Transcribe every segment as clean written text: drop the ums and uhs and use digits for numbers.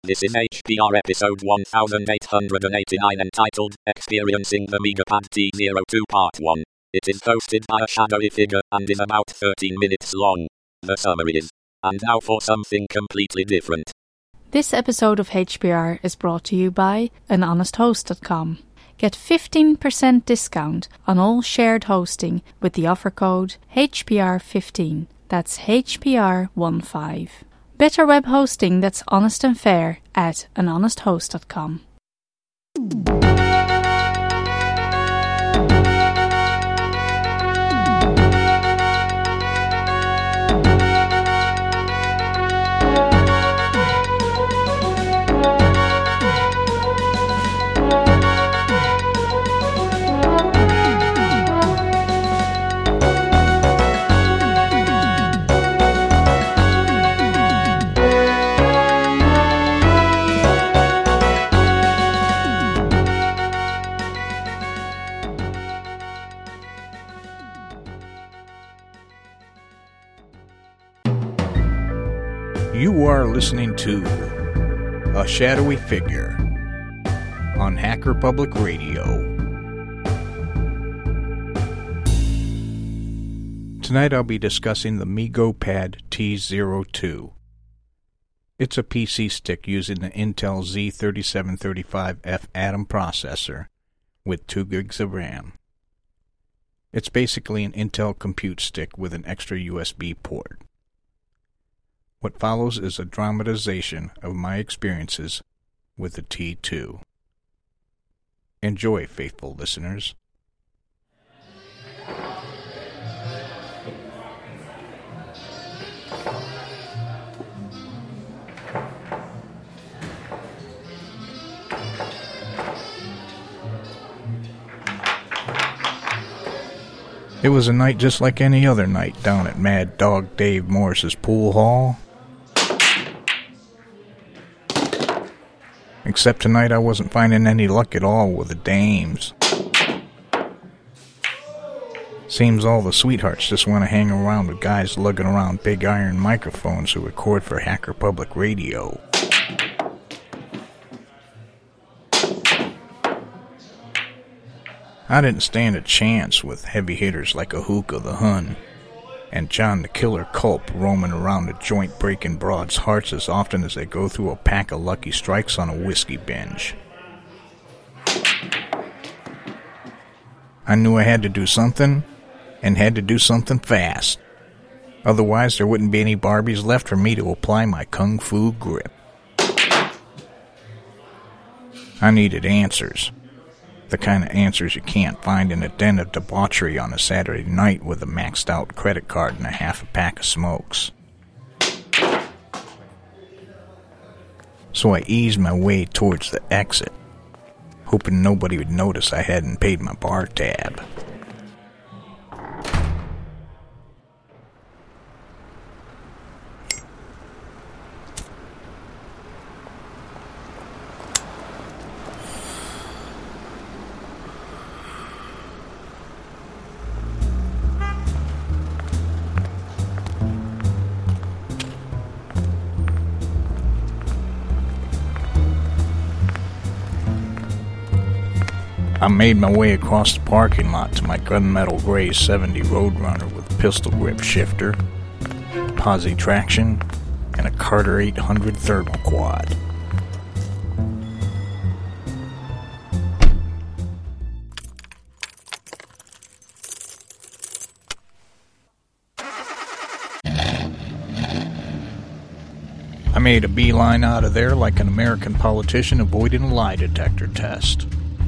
This is HPR episode 1889 entitled Experiencing the Megapad T02 Part 1. It is hosted by a shadowy figure and is about 13 minutes long. The summary is, and now for something completely different. This episode of HPR is brought to you by anhonesthost.com. Get 15% discount on all shared hosting with the offer code HPR15. That's HPR15. Better web hosting that's honest and fair at anhonesthost.com. You are listening to A Shadowy Figure on Hacker Public Radio. Tonight I'll be discussing the MegoPad T02. It's a PC stick using the Intel Z3735F Atom processor with 2 gigs of RAM. It's basically an Intel compute stick with an extra USB port. What follows is a dramatization of my experiences with the T2. Enjoy, faithful listeners. It was a night just like any other night down at Mad Dog Dave Morris's pool hall. Except tonight I wasn't finding any luck at all with the dames. Seems all the sweethearts just want to hang around with guys lugging around big iron microphones who record for Hacker Public Radio. I didn't stand a chance with heavy hitters like Ahuka the Hun and John the Killer Culp roaming around the joint breaking broads' hearts as often as they go through a pack of Lucky Strikes on a whiskey binge. I knew I had to do something, and had to do something fast. Otherwise there wouldn't be any Barbies left for me to apply my kung fu grip. I needed answers. The kind of answers you can't find in a den of debauchery on a Saturday night with a maxed out credit card and a half a pack of smokes. So I eased my way towards the exit, hoping nobody would notice I hadn't paid my bar tab. I made my way across the parking lot to my gunmetal gray 70 Roadrunner with pistol grip shifter, posi traction, and a Carter 800 thermal quad. I made a beeline out of there like an American politician avoiding a lie detector test.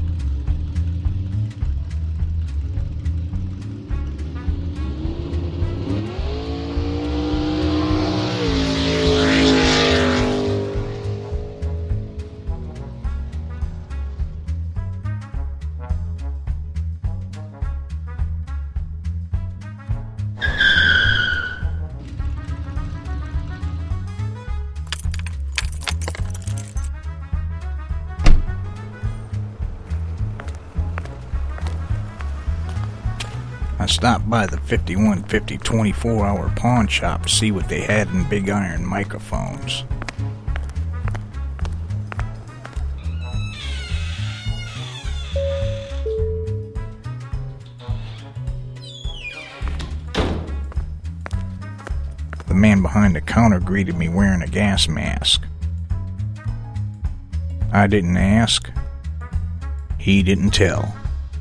I stopped by the 5150 24-hour pawn shop to see what they had in big iron microphones. behind the counter greeted me wearing a gas mask. I didn't ask. He didn't tell.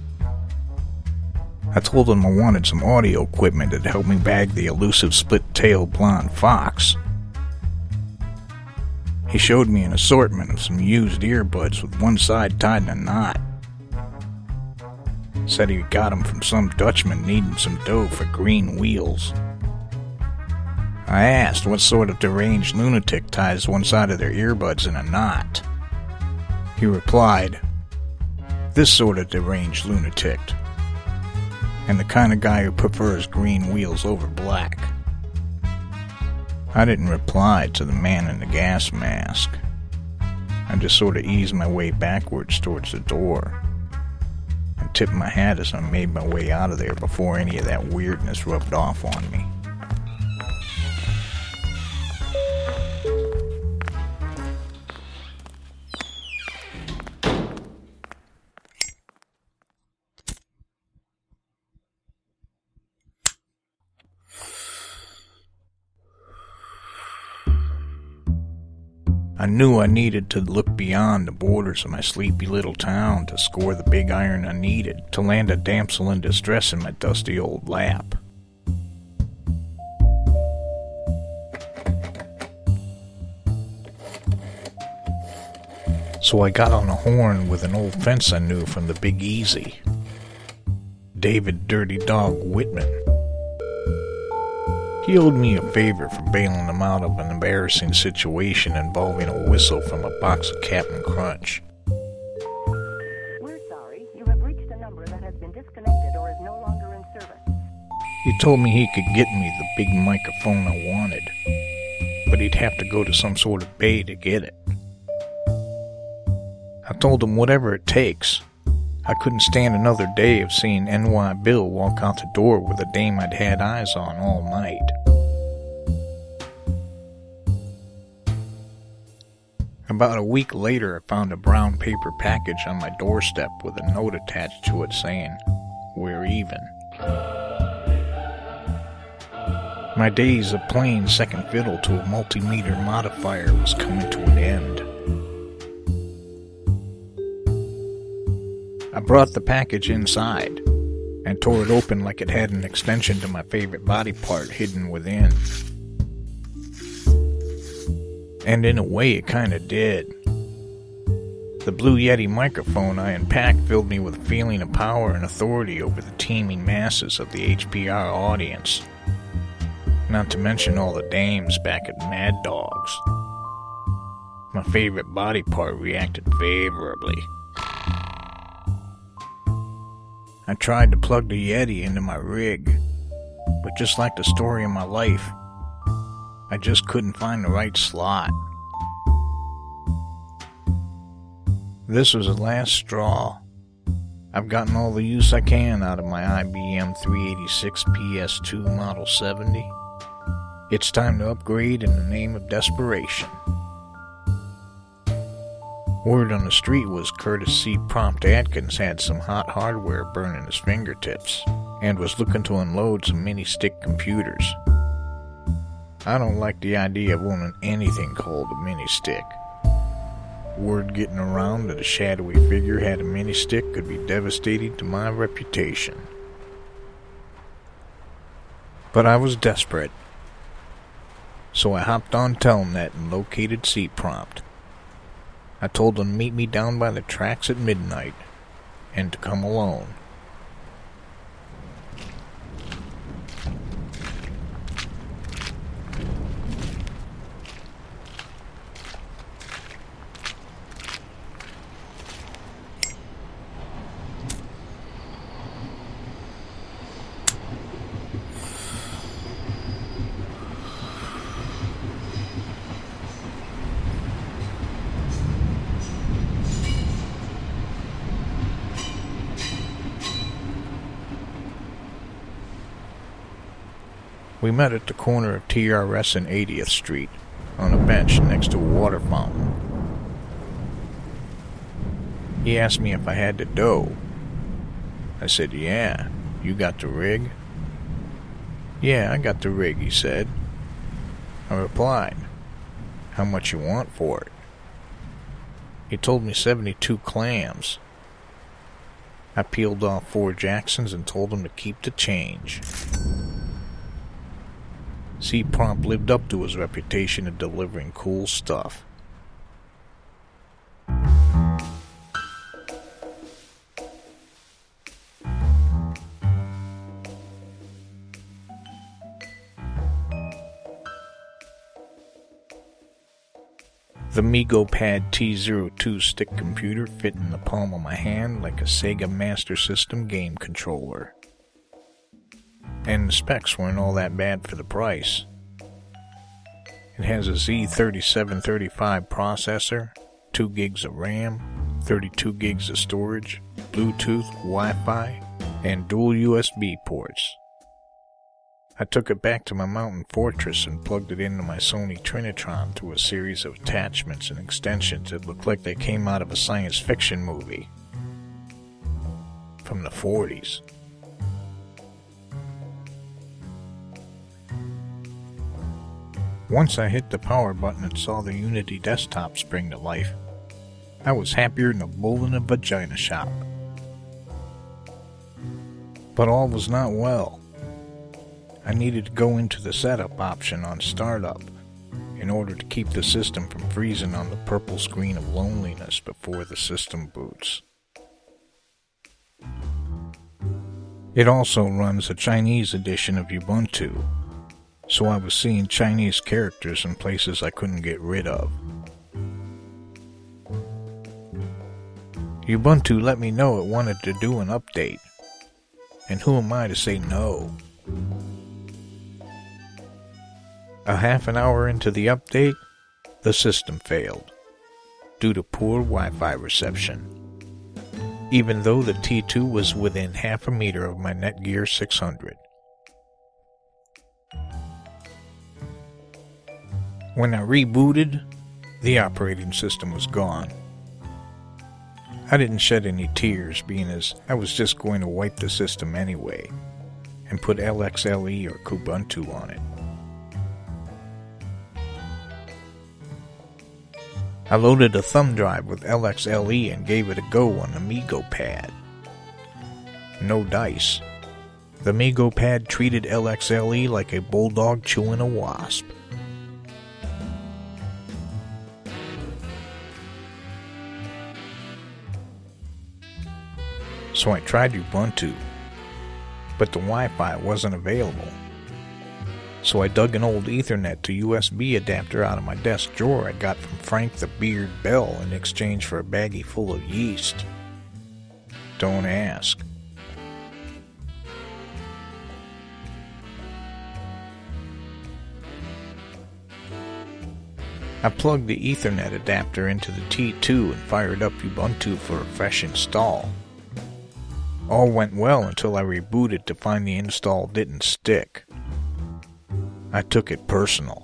I told him I wanted some audio equipment that'd help me bag the elusive split-tailed blonde fox. He showed me an assortment of some used earbuds with one side tied in a knot. Said he got them from some Dutchman needing some dough for green wheels. I asked what sort of deranged lunatic ties one side of their earbuds in a knot. He replied, "This sort of deranged lunatic, and the kind of guy who prefers green wheels over black." I didn't reply to the man in the gas mask. I just sort of eased my way backwards towards the door and tipped my hat as I made my way out of there before any of that weirdness rubbed off on me. I knew I needed to look beyond the borders of my sleepy little town to score the big iron I needed to land a damsel in distress in my dusty old lap. So I got on the horn with an old fence I knew from the Big Easy, David Dirty Dog Whitman. He owed me a favor for bailing him out of an embarrassing situation involving a whistle from a box of Captain Crunch. We're sorry. You have reached a number that has been disconnected or is no longer in service. He told me he could get me the big microphone I wanted, but he'd have to go to some sort of bay to get it. I told him whatever it takes. I couldn't stand another day of seeing N.Y. Bill walk out the door with a dame I'd had eyes on all night. About a week later, I found a brown paper package on my doorstep with a note attached to it saying, "We're even." My days of playing second fiddle to a multimeter modifier was coming to an end. I brought the package inside and tore it open like it had an extension to my favorite body part hidden within. And in a way it kinda did. The Blue Yeti microphone I unpacked filled me with a feeling of power and authority over the teeming masses of the HPR audience. Not to mention all the dames back at Mad Dogs. My favorite body part reacted favorably. I tried to plug the Yeti into my rig, but just like the story of my life, I just couldn't find the right slot. This was the last straw. I've gotten all the use I can out of my IBM 386 PS2 Model 70. It's time to upgrade in the name of desperation. Word on the street was Curtis C. Prompt Atkins had some hot hardware burning his fingertips and was looking to unload some mini-stick computers. I don't like the idea of owning anything called a mini-stick. Word getting around that a shadowy figure had a mini-stick could be devastating to my reputation. But I was desperate, so I hopped on Telnet and located C-Prompt. I told him to meet me down by the tracks at midnight, and to come alone. We met at the corner of TRS and 80th Street, on a bench next to a water fountain. He asked me if I had the dough. I said, "Yeah, you got the rig?" "Yeah, I got the rig," he said. I replied, "How much you want for it?" He told me 72 clams. I peeled off 4 Jacksons and told him to keep the change. C-Prompt lived up to his reputation of delivering cool stuff. The MeeGoPad T02 stick computer fit in the palm of my hand like a Sega Master System game controller. And the specs weren't all that bad for the price. It has a Z3735 processor, 2 gigs of RAM, 32 gigs of storage, Bluetooth, Wi-Fi, and dual USB ports. I took it back to my Mountain Fortress and plugged it into my Sony Trinitron through a series of attachments and extensions that looked like they came out of a science fiction movie from the 40s. Once I hit the power button and saw the Unity desktop spring to life, I was happier than a bull in a vagina shop. But all was not well. I needed to go into the setup option on startup in order to keep the system from freezing on the purple screen of loneliness before the system boots. It also runs a Chinese edition of Ubuntu, so I was seeing Chinese characters in places I couldn't get rid of. Ubuntu let me know it wanted to do an update, and who am I to say no? A half an hour into the update, the system failed, due to poor Wi-Fi reception, even though the T2 was within half a meter of my Netgear 600. When I rebooted, the operating system was gone. I didn't shed any tears, being as I was just going to wipe the system anyway, and put LXLE or Kubuntu on it. I loaded a thumb drive with LXLE and gave it a go on the MeeGoPad. No dice. The MeeGoPad treated LXLE like a bulldog chewing a wasp. So I tried Ubuntu, but the Wi-Fi wasn't available. So I dug an old Ethernet to USB adapter out of my desk drawer I got from Frank the Beard Bell in exchange for a baggie full of yeast. Don't ask. I plugged the Ethernet adapter into the T2 and fired up Ubuntu for a fresh install. All went well until I rebooted to find the install didn't stick. I took it personal.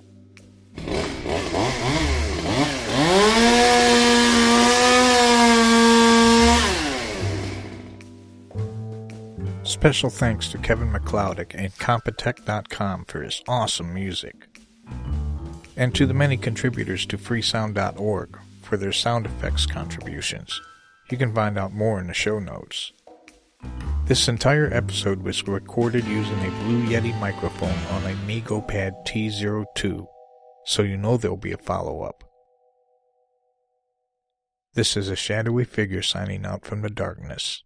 Special thanks to Kevin MacLeod and Compotech.com for his awesome music, and to the many contributors to freesound.org for their sound effects contributions. You can find out more in the show notes. This entire episode was recorded using a Blue Yeti microphone on a MeeGoPad T02, so you know there'll be a follow-up. This is a shadowy figure signing out from the darkness.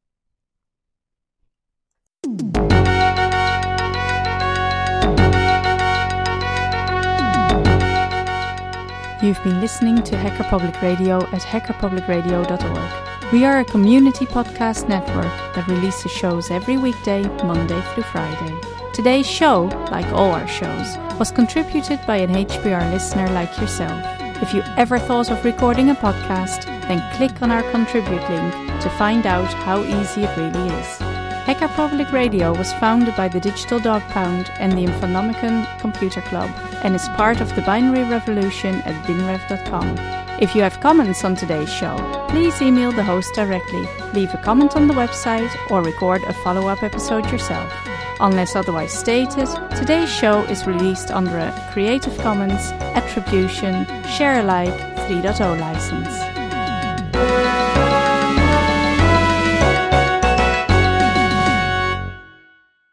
You've been listening to Hacker Public Radio at hackerpublicradio.org. We are a community podcast network that releases shows every weekday, Monday through Friday. Today's show, like all our shows, was contributed by an HPR listener like yourself. If you ever thought of recording a podcast, then click on our contribute link to find out how easy it really is. Hacker Public Radio was founded by the Digital Dog Pound and the Infonomicon Computer Club and is part of the binary revolution at binrev.com. If you have comments on today's show, please email the host directly, leave a comment on the website, or record a follow-up episode yourself. Unless otherwise stated, today's show is released under a Creative Commons Attribution Share Alike 3.0 license.